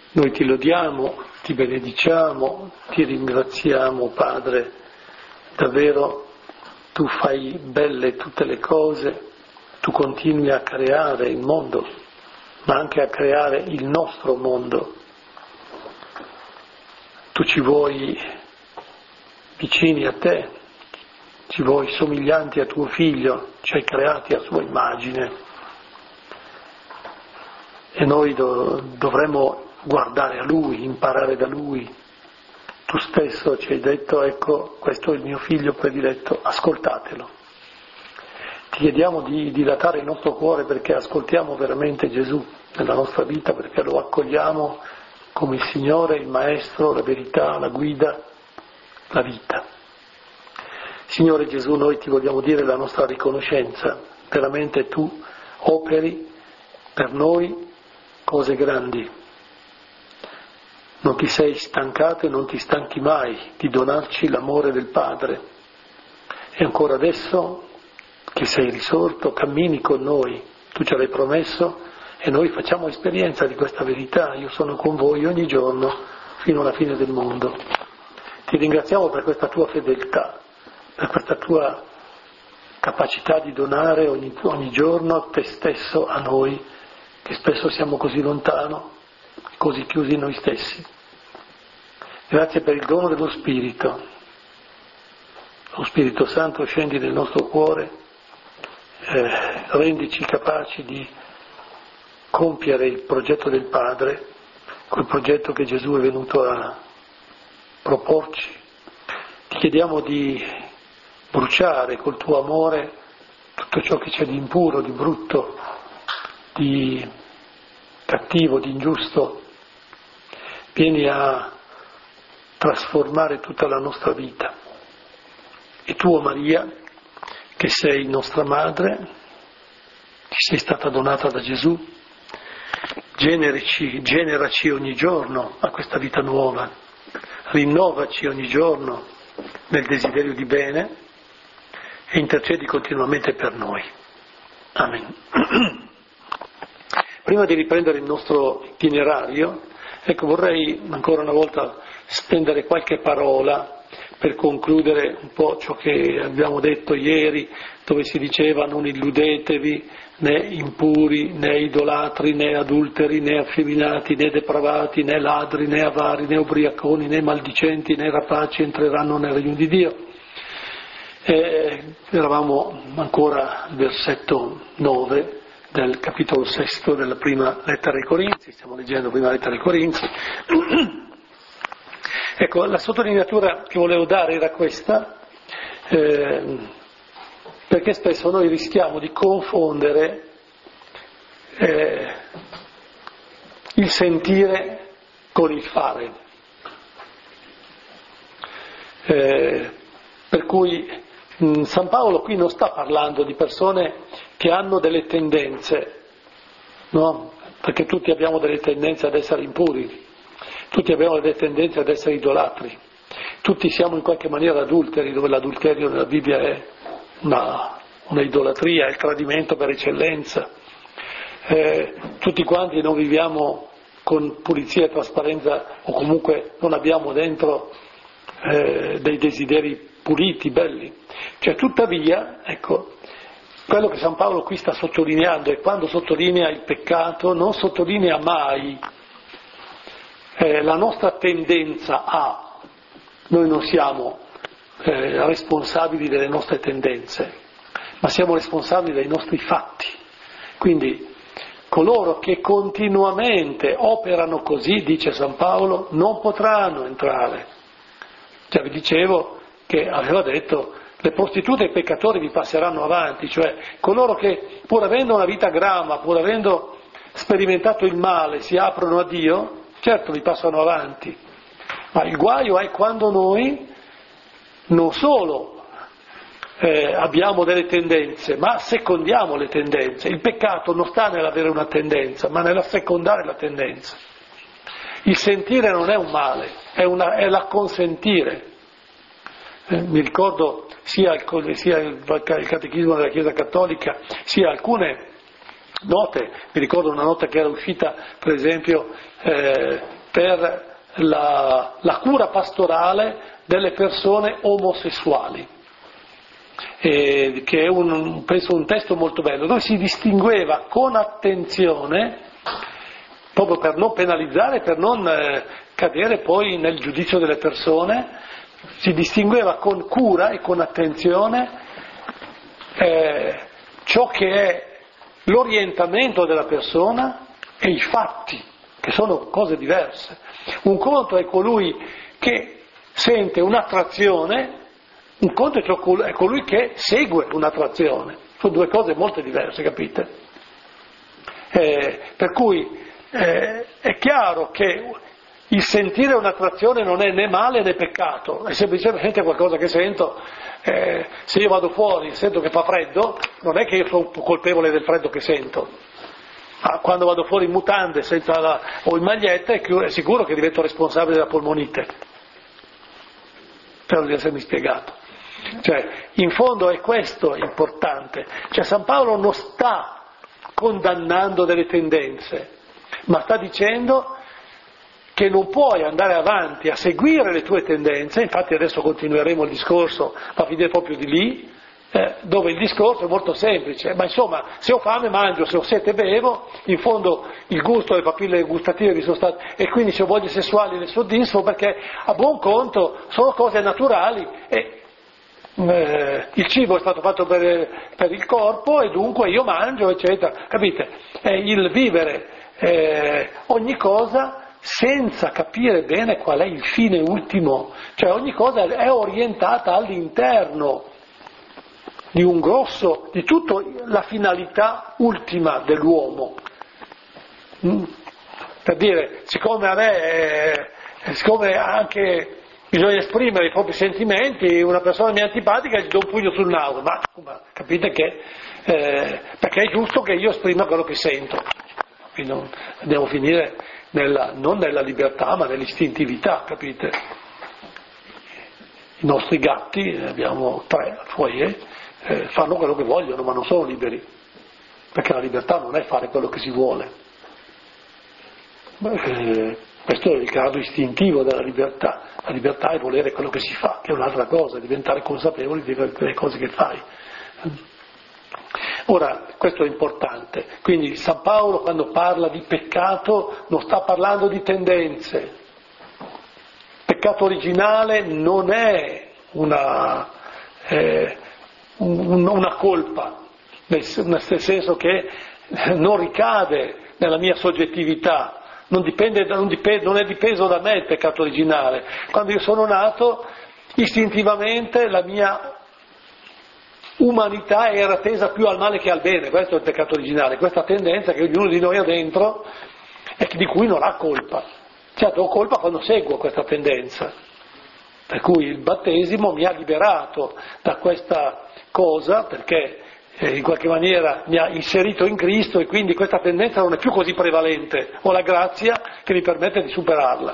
Noi ti lodiamo, ti benediciamo, ti ringraziamo, Padre. Davvero tu fai belle tutte le cose, tu continui a creare il mondo, ma anche a creare il nostro mondo. Tu ci vuoi vicini a te, ci vuoi somiglianti a tuo Figlio, ci hai creati a sua immagine. E noi dovremmo guardare a Lui, imparare da Lui. Tu stesso ci hai detto, ecco, questo è il mio Figlio prediletto, ascoltatelo. Ti chiediamo di dilatare il nostro cuore perché ascoltiamo veramente Gesù nella nostra vita, perché lo accogliamo come il Signore, il Maestro, la verità, la guida, la vita. Signore Gesù, noi ti vogliamo dire la nostra riconoscenza, veramente tu operi per noi cose grandi. Non ti sei stancato e non ti stanchi mai di donarci l'amore del Padre. E ancora adesso che sei risorto, cammini con noi, tu ce l'hai promesso e noi facciamo esperienza di questa verità. Io sono con voi ogni giorno fino alla fine del mondo. Ti ringraziamo per questa tua fedeltà, per questa tua capacità di donare ogni giorno te stesso a noi, che spesso siamo così lontano, così chiusi in noi stessi. Grazie per il dono dello Spirito. Lo Spirito Santo scendi nel nostro cuore, rendici capaci di compiere il progetto del Padre, quel progetto che Gesù è venuto a proporci. Ti chiediamo di bruciare col tuo amore tutto ciò che c'è di impuro, di brutto, di cattivo, di ingiusto. Vieni a trasformare tutta la nostra vita. E tu, o Maria, che sei nostra madre, che sei stata donata da Gesù, generaci ogni giorno a questa vita nuova, rinnovaci ogni giorno nel desiderio di bene e intercedi continuamente per noi. Amen. Prima di riprendere il nostro itinerario, vorrei ancora una volta spendere qualche parola per concludere un po' ciò che abbiamo detto ieri, dove si diceva non illudetevi, né impuri, né idolatri, né adulteri, né affeminati, né depravati, né ladri, né avari, né ubriaconi, né maldicenti, né rapaci entreranno nel regno di Dio. Eravamo ancora al versetto 9 del capitolo 6 della prima lettera ai Corinzi, stiamo leggendo la prima lettera ai Corinzi. Ecco, la sottolineatura che volevo dare era questa, perché spesso noi rischiamo di confondere il sentire con il fare. Per cui San Paolo qui non sta parlando di persone che hanno delle tendenze, no? Perché tutti abbiamo delle tendenze ad essere impuri, tutti abbiamo delle tendenze ad essere idolatri, tutti siamo in qualche maniera adulteri, dove l'adulterio nella Bibbia è una idolatria, è il tradimento per eccellenza. Tutti quanti non viviamo con pulizia e trasparenza, o comunque non abbiamo dentro dei desideri puliti, belli. Cioè, tuttavia, ecco, quello che San Paolo qui sta sottolineando, e quando sottolinea il peccato non sottolinea mai la nostra tendenza a, noi non siamo responsabili delle nostre tendenze, ma siamo responsabili dei nostri fatti. Quindi coloro che continuamente operano così, dice San Paolo, non potranno entrare. Già vi dicevo che aveva detto le prostitute e i peccatori vi passeranno avanti, cioè coloro che pur avendo una vita grama, pur avendo sperimentato il male, si aprono a Dio, certo vi passano avanti, ma il guaio è quando noi non solo abbiamo delle tendenze, ma secondiamo le tendenze. Il peccato non sta nell'avere una tendenza, ma nell'assecondare la tendenza. Il sentire non è un male, è l'acconsentire. Mi ricordo sia il catechismo della Chiesa Cattolica, sia alcune note, mi ricordo una nota che era uscita, per esempio, per la cura pastorale delle persone omosessuali, che è penso un testo molto bello, dove si distingueva con attenzione, proprio per non penalizzare, per non cadere poi nel giudizio delle persone, si distingueva con cura e con attenzione ciò che è l'orientamento della persona e i fatti, che sono cose diverse. Un conto è colui che sente un'attrazione, un conto è colui che segue un'attrazione. Sono due cose molto diverse, capite? Per cui è chiaro che il sentire un'attrazione non è né male né peccato, è semplicemente qualcosa che sento. Se io vado fuori e sento che fa freddo, non è che io sono colpevole del freddo che sento. Quando vado fuori in mutande o in maglietta è sicuro che divento responsabile della polmonite. Spero di essermi spiegato. Cioè, in fondo è questo importante. Cioè, San Paolo non sta condannando delle tendenze, ma sta dicendo che non puoi andare avanti a seguire le tue tendenze. Infatti adesso continueremo il discorso, va a finire proprio di lì, dove il discorso è molto semplice, ma insomma, se ho fame mangio, se ho sete bevo, in fondo il gusto, le papille gustative mi sono state, e quindi se ho voglie sessuali le soddisfo, perché a buon conto sono cose naturali e il cibo è stato fatto per il corpo e dunque io mangio, eccetera, capite? È il vivere ogni cosa senza capire bene qual è il fine ultimo, cioè ogni cosa è orientata all'interno di un grosso, di tutta la finalità ultima dell'uomo. Per dire, siccome anche bisogna esprimere i propri sentimenti, una persona mi è antipatica e gli do un pugno sul naso, ma capite che perché è giusto che io esprima quello che sento. Quindi andiamo a finire non nella libertà ma nell'istintività, capite? I nostri gatti, abbiamo 3 al foyer, fanno quello che vogliono ma non sono liberi, perché la libertà non è fare quello che si vuole. Questo è il grado istintivo della libertà. La libertà è volere quello che si fa, che è un'altra cosa, è diventare consapevoli delle cose che fai. Ora, questo è importante. Quindi San Paolo, quando parla di peccato, non sta parlando di tendenze. Peccato originale non è una colpa, nel senso che non ricade nella mia soggettività. Non è dipeso da me il peccato originale. Quando io sono nato, istintivamente la mia umanità era tesa più al male che al bene. Questo è il peccato originale, questa tendenza che ognuno di noi ha dentro e di cui non ha colpa. Certo, ho colpa quando seguo questa tendenza. Per cui il battesimo mi ha liberato da questa cosa, perché in qualche maniera mi ha inserito in Cristo e quindi questa tendenza non è più così prevalente, ho la grazia che mi permette di superarla.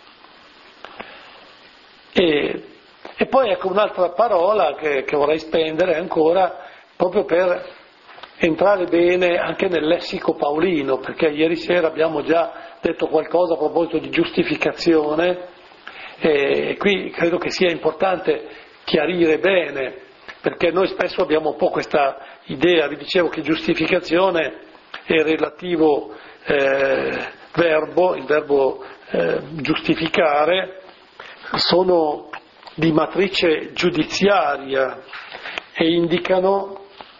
E poi ecco un'altra parola che vorrei spendere ancora, proprio per entrare bene anche nel lessico paolino, perché ieri sera abbiamo già detto qualcosa a proposito di giustificazione e qui credo che sia importante chiarire bene, perché noi spesso abbiamo un po' questa idea, vi dicevo che giustificazione è il relativo verbo, il verbo giustificare, sono di matrice giudiziaria e indicano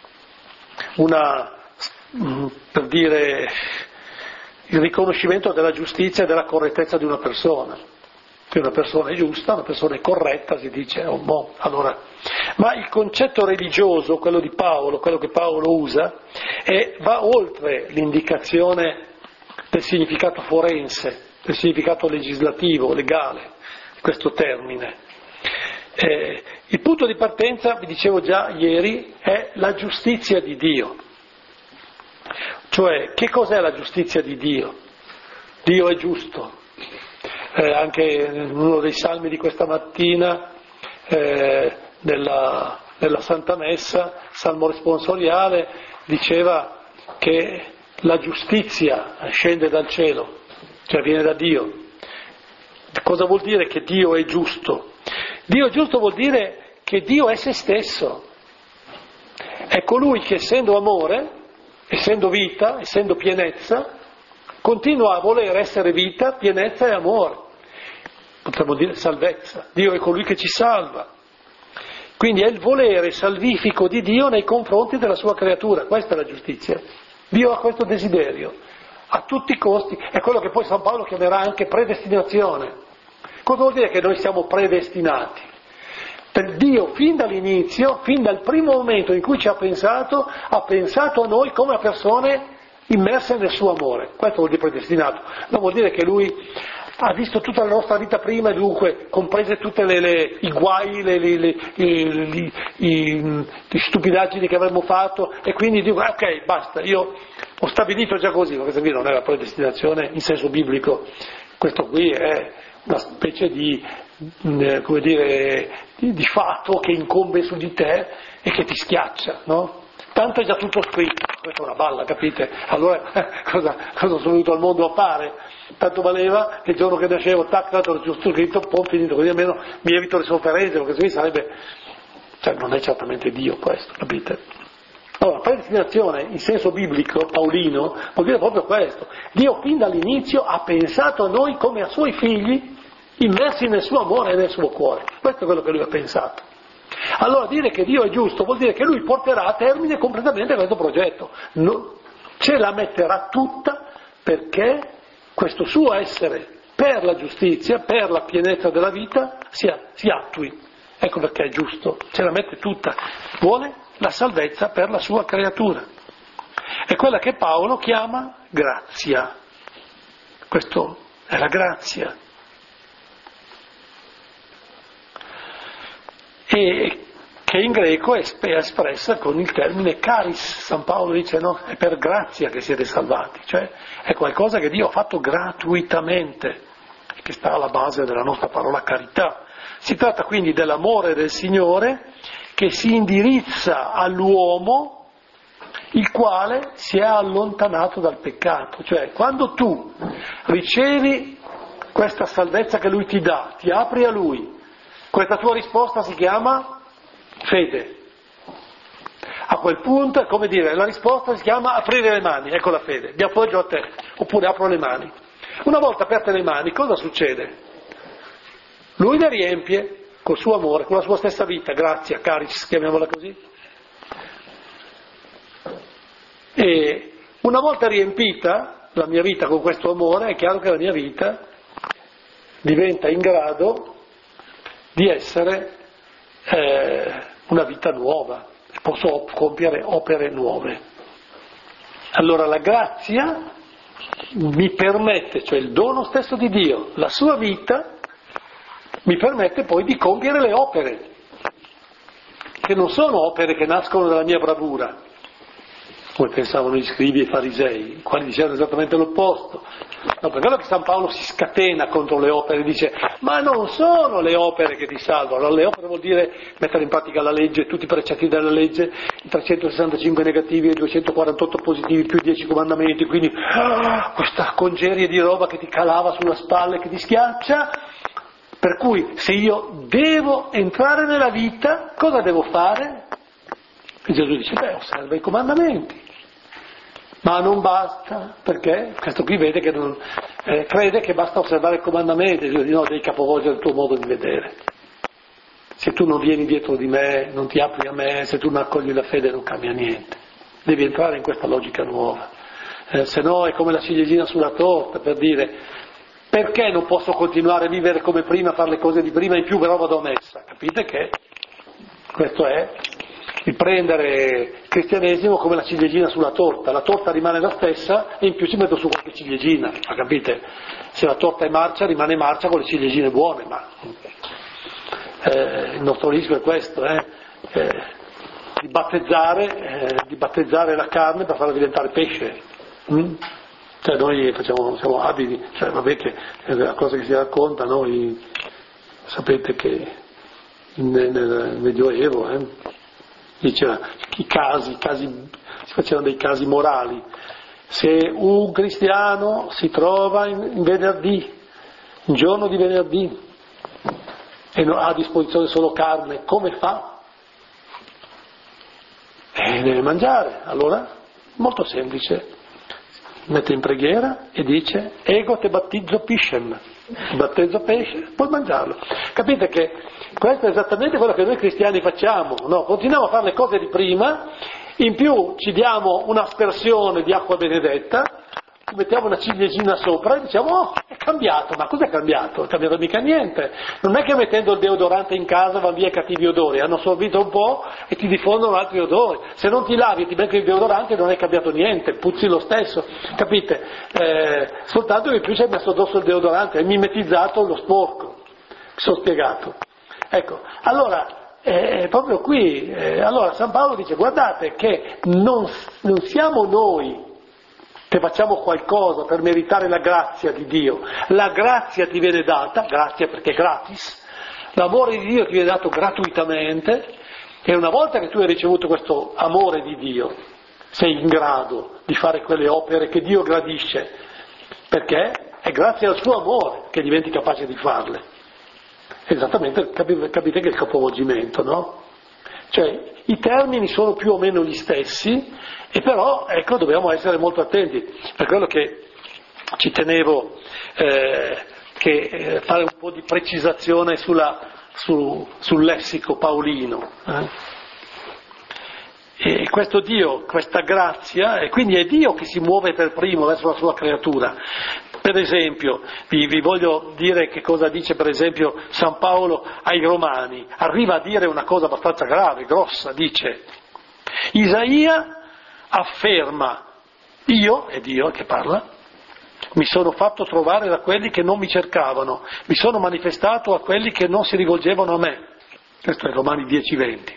per dire, il riconoscimento della giustizia e della correttezza di una persona. Che una persona è giusta, una persona è corretta, si dice, allora. Ma il concetto religioso, quello di Paolo, quello che Paolo usa, va oltre l'indicazione del significato forense, del significato legislativo, legale, di questo termine. Il punto di partenza, vi dicevo già ieri, è la giustizia di Dio. Cioè, che cos'è la giustizia di Dio? Dio è giusto. Anche in uno dei salmi di questa mattina, nella Santa Messa, salmo responsoriale, diceva che la giustizia scende dal cielo, cioè viene da Dio. Cosa vuol dire che Dio è giusto? Dio è giusto vuol dire che Dio è se stesso. È colui che essendo amore, essendo vita, essendo pienezza, continua a voler essere vita, pienezza e amore. Potremmo dire salvezza. Dio è colui che ci salva. Quindi è il volere salvifico di Dio nei confronti della sua creatura. Questa è la giustizia. Dio ha questo desiderio, a tutti i costi. È quello che poi San Paolo chiamerà anche predestinazione. Cosa vuol dire che noi siamo predestinati? Per Dio fin dall'inizio, fin dal primo momento in cui ci ha pensato a noi come a persone immerse nel suo amore. Questo vuol dire predestinato. Non vuol dire che Lui ha visto tutta la nostra vita prima e dunque comprese tutte i guai, le stupidaggini che avremmo fatto e quindi dico ok, basta, io ho stabilito già così, ma questa qui non è la predestinazione in senso biblico, questo qui è una specie di fatto che incombe su di te e che ti schiaccia, no? Tanto è già tutto scritto, questa è una balla, capite? Allora cosa sono venuto al mondo a fare? Tanto valeva che il giorno che nascevo, tac, tanto tutto scritto, poi finito, così almeno mi evito le sofferenze, perché così sarebbe, cioè non è certamente Dio questo, capite? Allora, predestinazione in senso biblico, paolino, vuol dire proprio questo. Dio fin dall'inizio ha pensato a noi come a suoi figli, immersi nel suo amore e nel suo cuore. Questo è quello che Lui ha pensato. Allora dire che Dio è giusto vuol dire che Lui porterà a termine completamente questo progetto, ce la metterà tutta perché questo suo essere per la giustizia, per la pienezza della vita si attui. Ecco perché è giusto, ce la mette tutta, vuole la salvezza per la sua creatura. È quella che Paolo chiama grazia. Questo è la grazia. E che in greco è espressa con il termine charis. San Paolo dice no, è per grazia che siete salvati, cioè è qualcosa che Dio ha fatto gratuitamente, che sta alla base della nostra parola carità. Si tratta quindi dell'amore del Signore che si indirizza all'uomo il quale si è allontanato dal peccato, cioè quando tu ricevi questa salvezza che Lui ti dà, ti apri a Lui, questa tua risposta si chiama fede. A quel punto è come dire, la risposta si chiama aprire le mani, ecco la fede, mi appoggio a te, oppure apro le mani. Una volta aperte le mani, cosa succede? Lui le riempie col suo amore, con la sua stessa vita, grazia, caris, chiamiamola così. E una volta riempita la mia vita con questo amore, è chiaro che la mia vita diventa in grado di essere una vita nuova, posso compiere opere nuove. Allora la grazia mi permette, cioè il dono stesso di Dio, la sua vita, mi permette poi di compiere le opere, che non sono opere che nascono dalla mia bravura, come pensavano gli scribi e i farisei, i quali dicevano esattamente l'opposto. No, per quello che San Paolo si scatena contro le opere, dice, ma non sono le opere che ti salvano. Allora, le opere vuol dire mettere in pratica la legge, tutti i precetti della legge, i 365 negativi e i 248 positivi più i 10 comandamenti, quindi questa congerie di roba che ti calava sulla spalla e che ti schiaccia. Per cui se io devo entrare nella vita, cosa devo fare? E Gesù dice, osserva i comandamenti. Ma non basta, perché questo qui vede che crede che basta osservare i comandamenti, Gesù dice, no, devi capovolgere il tuo modo di vedere. Se tu non vieni dietro di me, non ti apri a me, se tu non accogli la fede non cambia niente. Devi entrare in questa logica nuova. Se no è come la ciliegina sulla torta, per dire, perché non posso continuare a vivere come prima, fare le cose di prima, in più però vado a messa? Capite che questo è il prendere il cristianesimo come la ciliegina sulla torta. La torta rimane la stessa e in più ci metto su qualche ciliegina, ma capite? Se la torta è marcia rimane marcia con le ciliegine buone, ma il nostro rischio è questo, di battezzare la carne per farla diventare pesce. Cioè noi siamo abili, cioè vabbè che è una cosa che si racconta, noi sapete che nel Medioevo diceva si facevano dei casi morali. Se un cristiano si trova in venerdì un giorno di venerdì e ha a disposizione solo carne, come fa? Deve mangiare, allora molto semplice, mette in preghiera e dice ego te battizzo piscem, ti battezzo pesce, puoi mangiarlo. Capite che questo è esattamente quello che noi cristiani facciamo, no? Continuiamo a fare le cose di prima, in più ci diamo un'aspersione di acqua benedetta, mettiamo una ciliegina sopra e diciamo oh, è cambiato, ma cos'è cambiato? Non è cambiato mica niente, non è che mettendo il deodorante in casa vanno via i cattivi odori, hanno assorbito un po' e ti diffondono altri odori, se non ti lavi e ti metti il deodorante non è cambiato niente, puzzi lo stesso, capite? Soltanto che più ci hai messo addosso il deodorante, hai mimetizzato lo sporco, mi sono spiegato. Ecco, allora proprio qui, allora San Paolo dice guardate che non siamo noi che facciamo qualcosa per meritare la grazia di Dio, la grazia ti viene data, grazia perché è gratis, l'amore di Dio ti viene dato gratuitamente e una volta che tu hai ricevuto questo amore di Dio sei in grado di fare quelle opere che Dio gradisce, perché è grazie al suo amore che diventi capace di farle. Esattamente, capite che è il capovolgimento, no? Cioè i termini sono più o meno gli stessi, e però ecco dobbiamo essere molto attenti, per quello che ci tenevo fare un po' di precisazione sul lessico paolino. E questo Dio, questa grazia, e quindi è Dio che si muove per primo verso la sua creatura. Per esempio, vi voglio dire che cosa dice per esempio San Paolo ai Romani, arriva a dire una cosa abbastanza grave, grossa, dice Isaia afferma, io, è Dio che parla, mi sono fatto trovare da quelli che non mi cercavano, mi sono manifestato a quelli che non si rivolgevano a me. Questo è Romani 10:20.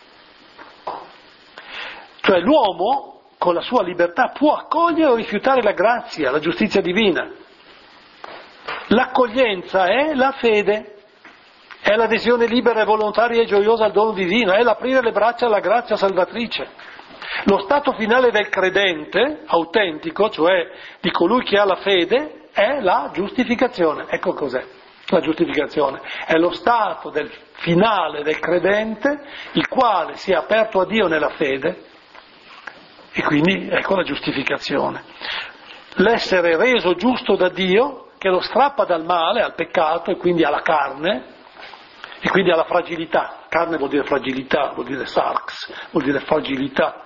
Cioè l'uomo con la sua libertà può accogliere o rifiutare la grazia, la giustizia divina. L'accoglienza è la fede, è l'adesione libera e volontaria e gioiosa al dono divino, è l'aprire le braccia alla grazia salvatrice. Lo stato finale del credente autentico, cioè di colui che ha la fede, è la giustificazione. Ecco cos'è la giustificazione. È lo stato finale del credente, il quale si è aperto a Dio nella fede, e quindi ecco la giustificazione. L'essere reso giusto da Dio, che lo strappa dal male, al peccato, e quindi alla carne, e quindi alla fragilità. Carne vuol dire fragilità, vuol dire sarx, vuol dire fragilità.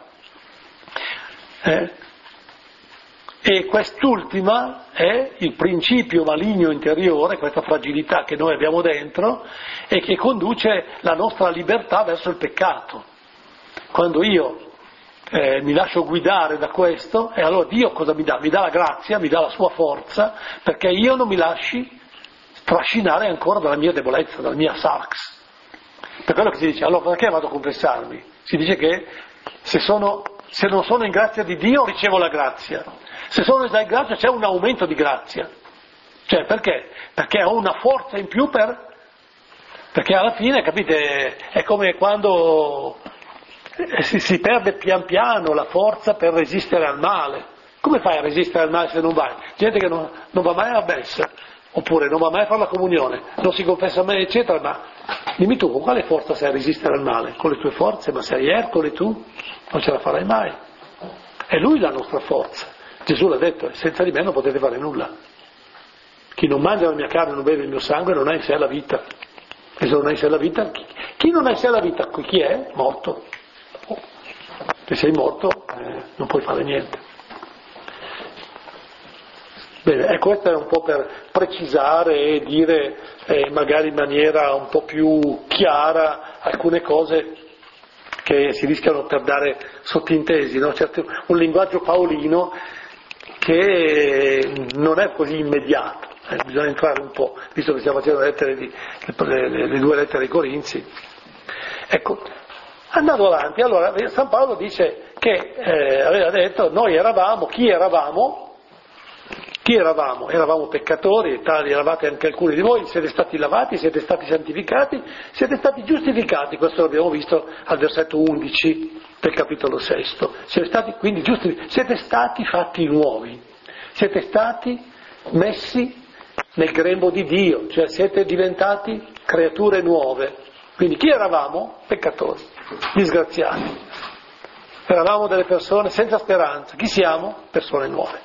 E quest'ultima è il principio maligno interiore, questa fragilità che noi abbiamo dentro e che conduce la nostra libertà verso il peccato. Quando io mi lascio guidare da questo, e allora Dio cosa mi dà? Mi dà la grazia, mi dà la sua forza, perché io non mi lasci trascinare ancora dalla mia debolezza, dalla mia sarx. Per quello che si dice, allora perché vado a confessarmi? Si dice che se non sono in grazia di Dio ricevo la grazia, se sono in grazia c'è un aumento di grazia. Cioè perché? Perché ho una forza in più perché alla fine, capite, è come quando si perde pian piano la forza per resistere al male. Come fai a resistere al male se non vai? Gente che non va mai alla messa, oppure non va mai a fare la comunione, non si confessa mai, eccetera, ma dimmi tu, con quale forza sai resistere al male? Con le tue forze? Ma sei Ercole tu? Non ce la farai mai. È Lui la nostra forza. Gesù l'ha detto, senza di me non potete fare nulla. Chi non mangia la mia carne e non beve il mio sangue non ha in sé la vita. E se non ha in sé la vita, chi non ha in sé la vita, chi è? Morto. Se sei morto non puoi fare niente. Bene, e questo è un po' per precisare e dire magari in maniera un po' più chiara alcune cose che si rischiano per dare sottintesi, no? Un linguaggio paolino che non è così immediato, bisogna entrare un po', visto che stiamo facendo le due lettere ai Corinzi. Ecco, andando avanti, allora San Paolo dice che aveva detto, noi eravamo, chi eravamo? Eravamo peccatori, e tali eravate anche alcuni di voi, siete stati lavati, siete stati santificati, siete stati giustificati, questo l'abbiamo visto al versetto 11 del capitolo 6. Siete stati quindi giustificati, siete stati fatti nuovi, siete stati messi nel grembo di Dio, cioè siete diventati creature nuove. Quindi chi eravamo? Peccatori, disgraziati. Eravamo delle persone senza speranza. Chi siamo? Persone nuove.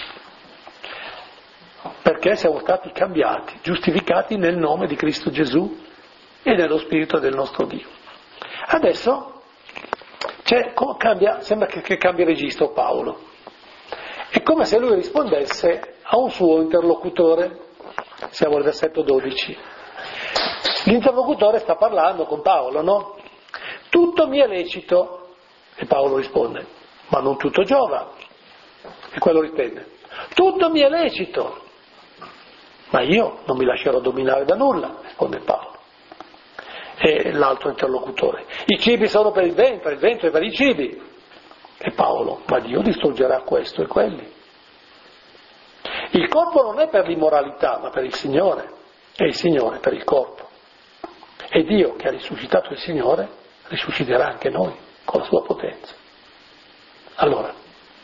Perché siamo stati cambiati, giustificati nel nome di Cristo Gesù e nello Spirito del nostro Dio. Adesso sembra che cambia registro Paolo. È come se lui rispondesse a un suo interlocutore. Siamo al versetto 12. L'interlocutore sta parlando con Paolo, no? Tutto mi è lecito. E Paolo risponde, ma non tutto giova. E quello riprende, tutto mi è lecito, ma io non mi lascerò dominare da nulla, risponde Paolo. E l'altro interlocutore, i cibi sono per il vento è per i cibi. E Paolo, ma Dio distruggerà questo e quelli. Il corpo non è per l'immoralità, ma per il Signore, e il Signore per il corpo. E Dio, che ha risuscitato il Signore, risusciterà anche noi con la sua potenza. Allora,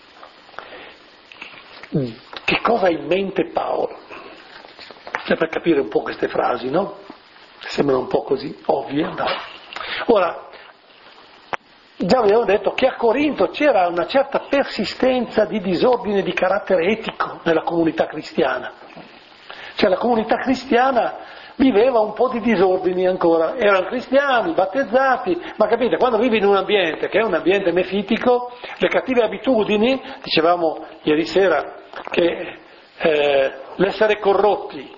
che cosa ha in mente Paolo? Per capire un po' queste frasi, no? Sembrano un po' così ovvie, no? Ora, già abbiamo detto che a Corinto c'era una certa persistenza di disordine di carattere etico nella comunità cristiana. Cioè la comunità cristiana viveva un po' di disordini ancora, erano cristiani, battezzati, ma capite, quando vivi in un ambiente che è un ambiente mefitico, le cattive abitudini, dicevamo ieri sera che l'essere corrotti,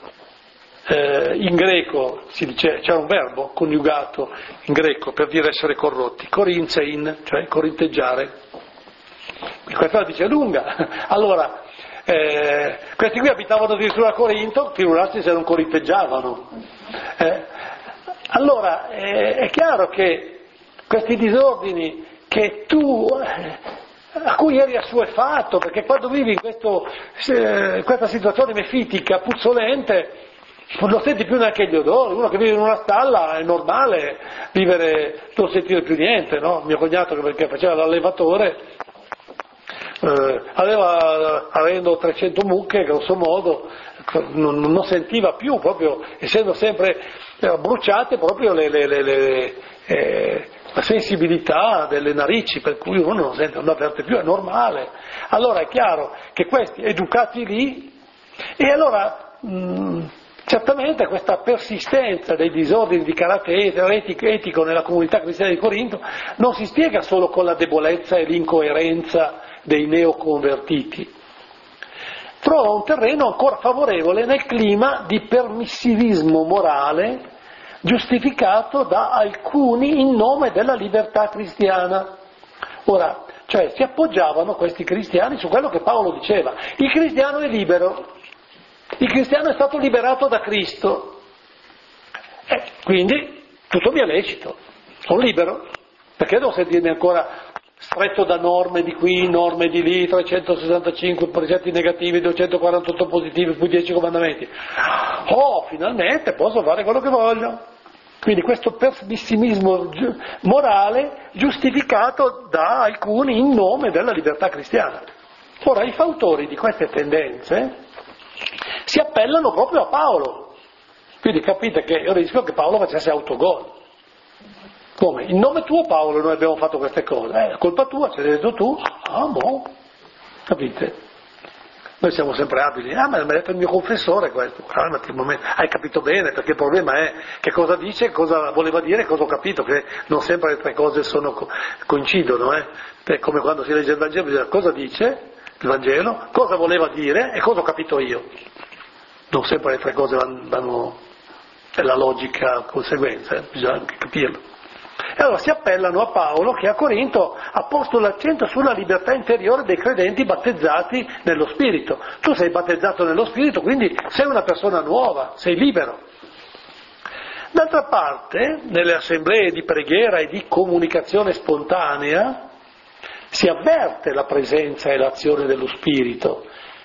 in greco si dice, c'era un verbo coniugato in greco per dire essere corrotti, korinzein, cioè corinteggiare. Questa la dice lunga. Allora, questi qui abitavano addirittura a Corinto, figurarsi se non corinteggiavano. Allora, è chiaro che questi disordini che a cui eri assuefatto, perché quando vivi in questa situazione mefitica, puzzolente, non lo senti più neanche gli odori. Uno che vive in una stalla è normale vivere, non sentire più niente, no? Mio cognato che faceva l'allevatore, avendo 300 mucche, grosso modo, non sentiva più, proprio essendo sempre bruciate proprio la sensibilità delle narici, per cui uno non sente, non avverte più, è normale. Allora è chiaro che questi educati lì, e allora certamente questa persistenza dei disordini di carattere etico nella comunità cristiana di Corinto non si spiega solo con la debolezza e l'incoerenza dei neoconvertiti. Trova un terreno ancora favorevole nel clima di permissivismo morale giustificato da alcuni in nome della libertà cristiana. Ora, cioè si appoggiavano questi cristiani su quello che Paolo diceva: il cristiano è libero, il cristiano è stato liberato da Cristo, quindi tutto mi è lecito, sono libero, perché devo sentirmi ancora stretto da norme di qui, norme di lì, 365 precetti negativi, 248 positivi, più 10 comandamenti. Finalmente posso fare quello che voglio. Quindi questo permissimismo morale giustificato da alcuni in nome della libertà cristiana. Ora, i fautori di queste tendenze si appellano proprio a Paolo. Quindi capite che io rischio che Paolo facesse autogol. Come? In nome tuo, Paolo, noi abbiamo fatto queste cose. È colpa tua, ce l'hai detto tu. Capite? Noi siamo sempre abili. Ma mi ha detto il mio confessore questo. Calmati un momento. Hai capito bene, perché il problema è che cosa dice, cosa voleva dire, cosa ho capito, che non sempre le tre cose coincidono. È come quando si legge il Vangelo, bisogna cosa dice il Vangelo, cosa voleva dire e cosa ho capito io. Non sempre le tre cose vanno, è la logica conseguenza, bisogna anche capirlo. E allora si appellano a Paolo, che a Corinto ha posto l'accento sulla libertà interiore dei credenti battezzati nello Spirito. Tu sei battezzato nello Spirito, quindi sei una persona nuova, sei libero. D'altra parte, nelle assemblee di preghiera e di comunicazione spontanea, si avverte la presenza e l'azione dello Spirito.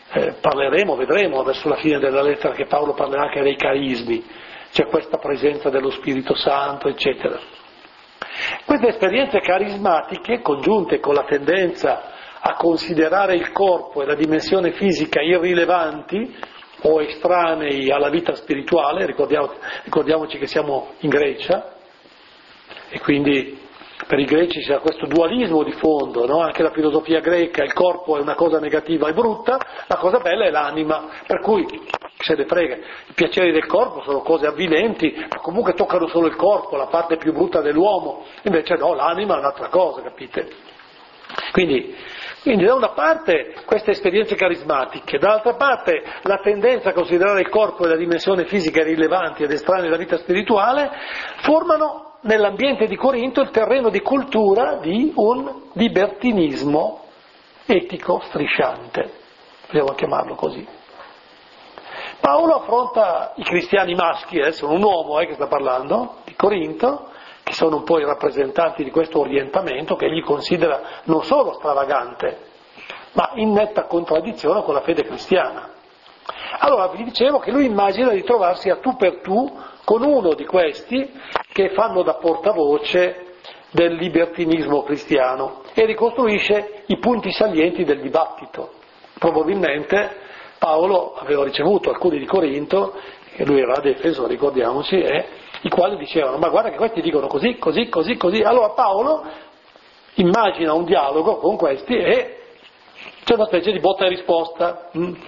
Vedremo verso la fine della lettera che Paolo parlerà anche dei carismi, c'è questa presenza dello Spirito Santo, eccetera. Queste esperienze carismatiche, congiunte con la tendenza a considerare il corpo e la dimensione fisica irrilevanti, o estranei alla vita spirituale, ricordiamoci che siamo in Grecia, e quindi per i greci c'era questo dualismo di fondo, no? Anche la filosofia greca, il corpo è una cosa negativa e brutta, la cosa bella è l'anima, per cui se ne frega, i piaceri del corpo sono cose avvilenti, ma comunque toccano solo il corpo, la parte più brutta dell'uomo, invece no, l'anima è un'altra cosa, capite? Quindi da una parte queste esperienze carismatiche, dall'altra parte la tendenza a considerare il corpo e la dimensione fisica irrilevanti ed estranei alla vita spirituale, formano nell'ambiente di Corinto il terreno di cultura di un libertinismo etico strisciante, possiamo chiamarlo così. Paolo affronta i cristiani maschi, sono un uomo che sta parlando, di Corinto, che sono un po' i rappresentanti di questo orientamento che egli considera non solo stravagante, ma in netta contraddizione con la fede cristiana. Allora vi dicevo che lui immagina di trovarsi a tu per tu con uno di questi che fanno da portavoce del libertinismo cristiano e ricostruisce i punti salienti del dibattito. Probabilmente Paolo aveva ricevuto alcuni di Corinto, e lui era Efeso, ricordiamoci, i quali dicevano: ma guarda che questi dicono così, così, così, così. Allora Paolo immagina un dialogo con questi e c'è una specie di botta e risposta.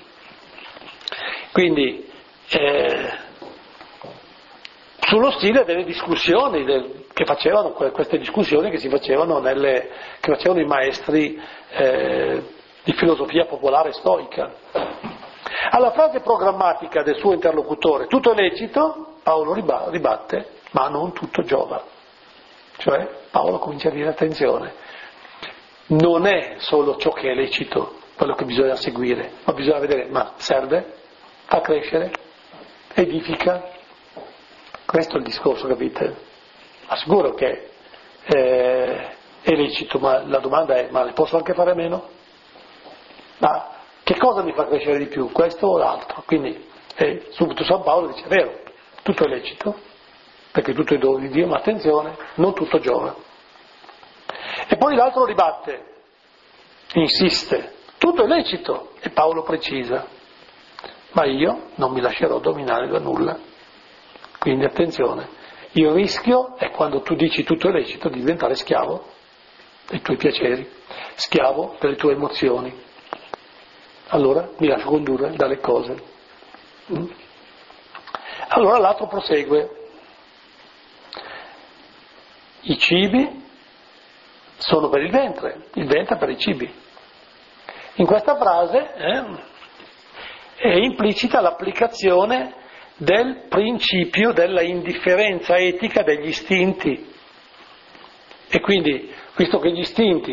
Quindi sullo stile delle discussioni che facevano, queste discussioni che si facevano che facevano i maestri di filosofia popolare stoica. Alla frase programmatica del suo interlocutore, tutto è lecito, Paolo ribatte, ma non tutto giova. Cioè Paolo comincia a dire: attenzione, non è solo ciò che è lecito quello che bisogna seguire, ma bisogna vedere, ma serve? Fa crescere? Edifica? Questo è il discorso, capite? Assicuro che è lecito, ma la domanda è: ma ne posso anche fare meno? Ma che cosa mi fa crescere di più, questo o l'altro? Quindi subito San Paolo dice: è vero, tutto è lecito, perché tutto è dono di Dio, ma attenzione, non tutto giova. E poi l'altro ribatte, insiste: tutto è lecito, e Paolo precisa: ma io non mi lascerò dominare da nulla. Quindi attenzione, il rischio è, quando tu dici tutto è lecito, di diventare schiavo dei tuoi piaceri, schiavo delle tue emozioni. Allora mi lascio condurre dalle cose. Allora l'altro prosegue: i cibi sono per il ventre per i cibi. In questa frase è implicita l'applicazione del principio della indifferenza etica degli istinti. E quindi, visto che gli istinti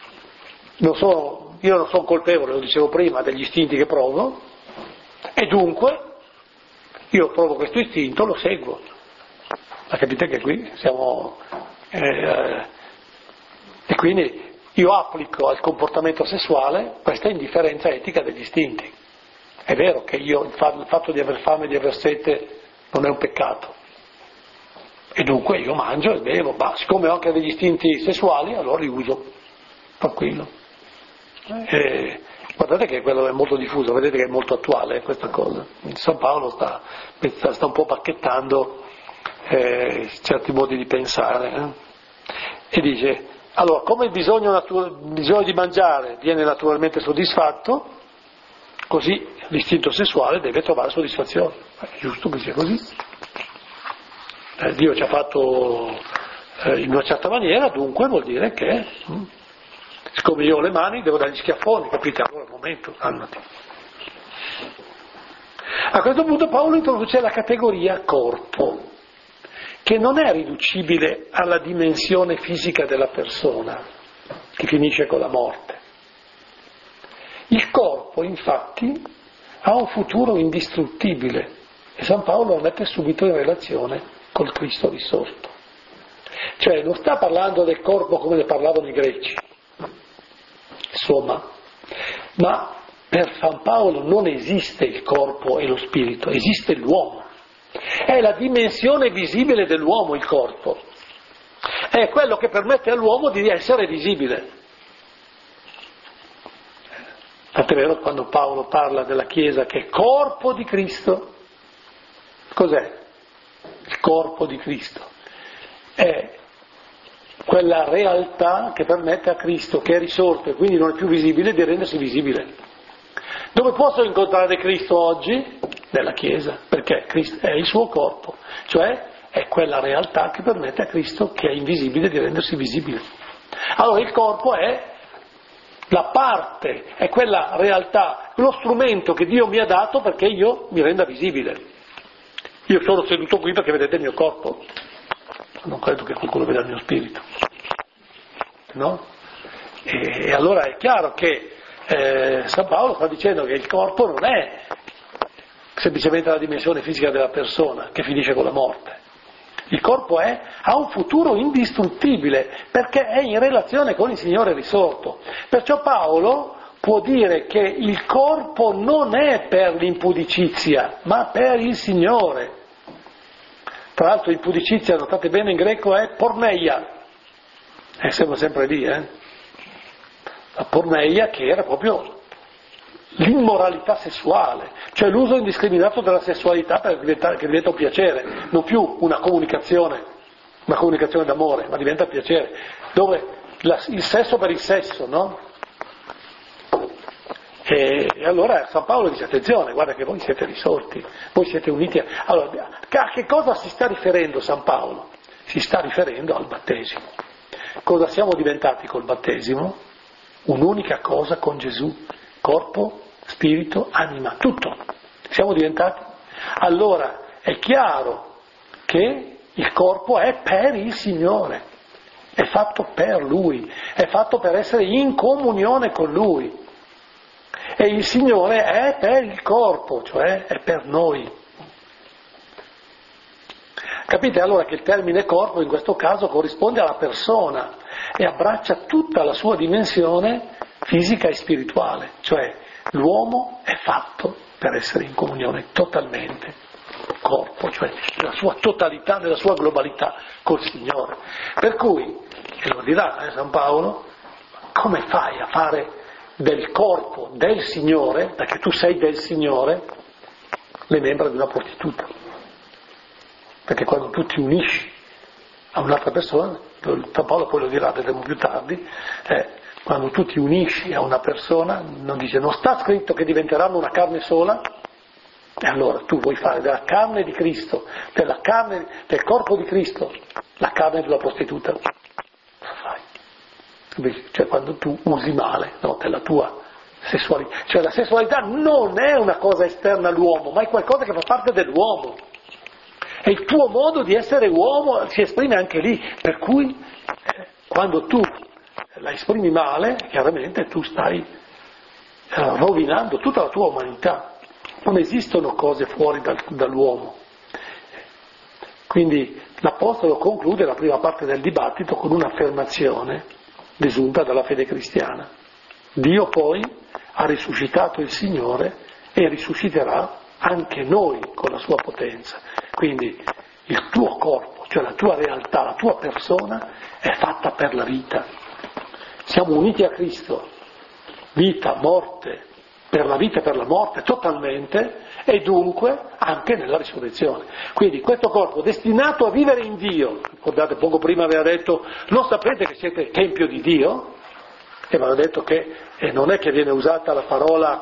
io non sono colpevole, lo dicevo prima, degli istinti che provo, e dunque io provo questo istinto, lo seguo. Ma capite che qui siamo... e quindi io applico al comportamento sessuale questa indifferenza etica degli istinti. È vero che il fatto di aver fame e di aver sete non è un peccato, e dunque io mangio e bevo, ma siccome ho anche degli istinti sessuali, allora li uso, tranquillo. Guardate che quello è molto diffuso, vedete che è molto attuale questa cosa. San Paolo sta un po' pacchettando certi modi di pensare, e dice: allora, come il bisogno di mangiare viene naturalmente soddisfatto, così l'istinto sessuale deve trovare soddisfazione. È giusto che sia così. Dio ci ha fatto in una certa maniera, dunque vuol dire che siccome io ho le mani devo dargli schiaffoni, capite? Allora un momento, calmati. A questo punto Paolo introduce la categoria corpo, che non è riducibile alla dimensione fisica della persona, che finisce con la morte. Il corpo, infatti, ha un futuro indistruttibile, e San Paolo lo mette subito in relazione col Cristo risorto. Cioè non sta parlando del corpo come ne parlavano i greci, insomma, ma per San Paolo non esiste il corpo e lo spirito, esiste l'uomo. È la dimensione visibile dell'uomo il corpo, è quello che permette all'uomo di essere visibile. Tant'è vero che quando Paolo parla della Chiesa che è corpo di Cristo, cos'è? Il corpo di Cristo è quella realtà che permette a Cristo, che è risorto e quindi non è più visibile, di rendersi visibile. Dove posso incontrare Cristo oggi? Nella Chiesa, perché Cristo è il suo corpo, cioè è quella realtà che permette a Cristo, che è invisibile, di rendersi visibile. Allora il corpo è la parte, è quella realtà, lo strumento che Dio mi ha dato perché io mi renda visibile. Io sono seduto qui perché vedete il mio corpo, non credo che qualcuno veda il mio spirito, no? E allora è chiaro che San Paolo sta dicendo che il corpo non è semplicemente la dimensione fisica della persona che finisce con la morte. Il corpo ha un futuro indistruttibile perché è in relazione con il Signore risorto. Perciò Paolo può dire che il corpo non è per l'impudicizia, ma per il Signore. Tra l'altro impudicizia, notate bene in greco, è porneia. Siamo sempre lì, La porneia che era proprio l'immoralità sessuale, cioè l'uso indiscriminato della sessualità che diventa un piacere, non più una comunicazione d'amore, ma diventa piacere, dove il sesso per il sesso, no? E allora San Paolo dice: attenzione, guarda che voi siete risorti, voi siete uniti. Allora, a che cosa si sta riferendo San Paolo? Si sta riferendo al battesimo. Cosa siamo diventati col battesimo? Un'unica cosa con Gesù. Corpo, spirito, anima, tutto. Siamo diventati. Allora è chiaro che il corpo è per il Signore, è fatto per Lui, è fatto per essere in comunione con Lui. E il Signore è per il corpo, cioè è per noi. Capite allora che il termine corpo in questo caso corrisponde alla persona e abbraccia tutta la sua dimensione fisica e spirituale, cioè l'uomo è fatto per essere in comunione totalmente col corpo, cioè nella sua totalità, nella sua globalità col Signore. Per cui, e lo dirà San Paolo, come fai a fare del corpo del Signore, perché tu sei del Signore, le membra di una prostituta? Perché quando tu ti unisci a un'altra persona, San Paolo poi lo dirà, vedremo più tardi, quando tu ti unisci a una persona, non sta scritto che diventeranno una carne sola, e allora tu vuoi fare della carne di Cristo, del corpo di Cristo, la carne di una prostituta. Cosa fai? Cioè quando tu usi male, no, della tua sessualità. Cioè la sessualità non è una cosa esterna all'uomo, ma è qualcosa che fa parte dell'uomo. E il tuo modo di essere uomo si esprime anche lì, per cui quando tu la esprimi male, chiaramente tu stai rovinando tutta la tua umanità. Non esistono cose fuori dall'uomo. Quindi l'Apostolo conclude la prima parte del dibattito con un'affermazione desunta dalla fede cristiana. Dio poi ha risuscitato il Signore e risusciterà anche noi con la sua potenza. Quindi il tuo corpo, cioè la tua realtà, la tua persona è fatta per la vita. Siamo uniti a Cristo, vita, morte, per la vita e per la morte totalmente, e dunque anche nella risurrezione. Quindi questo corpo destinato a vivere in Dio, ricordate poco prima aveva detto, non sapete che siete tempio di Dio? E mi aveva detto che non è che viene usata la parola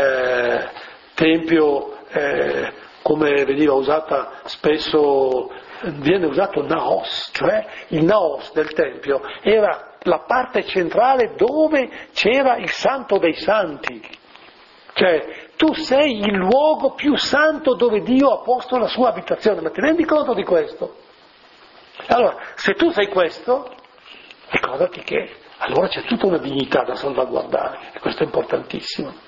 tempio come veniva usata spesso, viene usato naos, cioè il naos del tempio era la parte centrale dove c'era il santo dei santi, cioè tu sei il luogo più santo dove Dio ha posto la sua abitazione, ma ti rendi conto di questo? Allora, se tu sei questo, ricordati che allora c'è tutta una dignità da salvaguardare, e questo è importantissimo.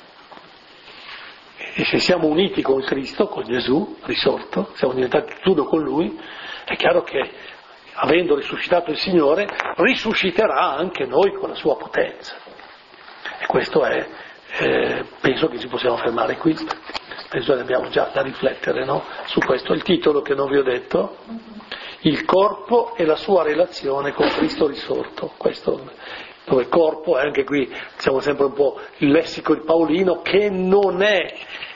E se siamo uniti con Cristo, con Gesù risorto, siamo diventati uno con Lui, è chiaro che avendo risuscitato il Signore, risusciterà anche noi con la sua potenza. E questo è, penso che ci possiamo fermare qui, penso che abbiamo già da riflettere, no? Su questo. Il titolo che non vi ho detto, il corpo e la sua relazione con Cristo risorto, questo dove corpo è anche qui, diciamo sempre un po' il lessico di Paolino, che non è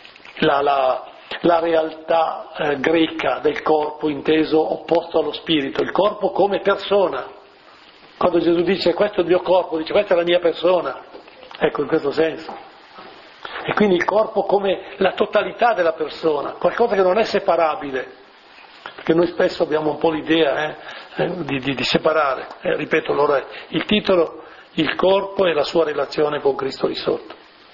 la realtà greca del corpo inteso opposto allo spirito, il corpo come persona. Quando Gesù dice questo è il mio corpo, dice questa è la mia persona, ecco, in questo senso. E quindi il corpo come la totalità della persona, qualcosa che non è separabile, perché noi spesso abbiamo un po' l'idea di separare. Ripeto, allora il titolo, il corpo e la sua relazione con Cristo risorto.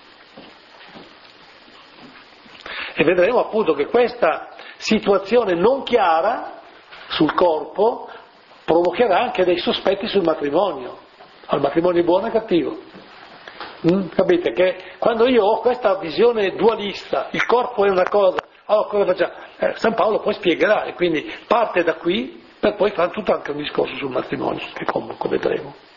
E vedremo appunto che questa situazione non chiara sul corpo provocherà anche dei sospetti sul matrimonio. Al matrimonio buono e cattivo. Capite che quando io ho questa visione dualista, il corpo è una cosa, allora cosa facciamo? San Paolo poi spiegherà, e quindi parte da qui per poi fare tutto anche un discorso sul matrimonio, che comunque vedremo.